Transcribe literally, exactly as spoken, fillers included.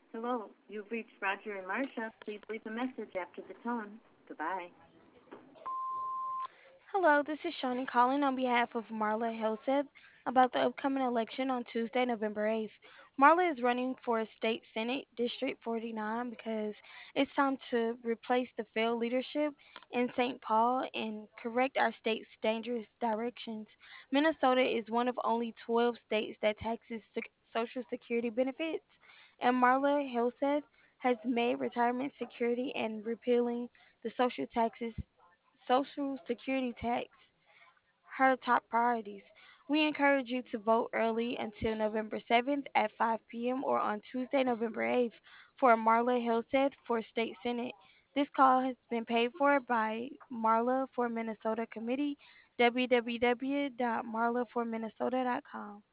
Hello, you've reached Roger and Marcia. Please leave a message after the tone. Goodbye. Hello, this is Shawnee calling on behalf of Marla Helseth about the upcoming election on Tuesday, November eighth. Marla is running for State Senate District forty-nine because it's time to replace the failed leadership in Saint Paul and correct our state's dangerous directions. Minnesota is one of only twelve states that taxes sec- Social Security benefits, and Marla Helseth has made retirement security and repealing the social taxes Social Security tax her top priorities. We encourage you to vote early until November seventh at five p m or on Tuesday, November eighth for Marla Hillstead for State Senate. This call has been paid for by Marla for Minnesota Committee, w w w dot marla for minnesota dot com.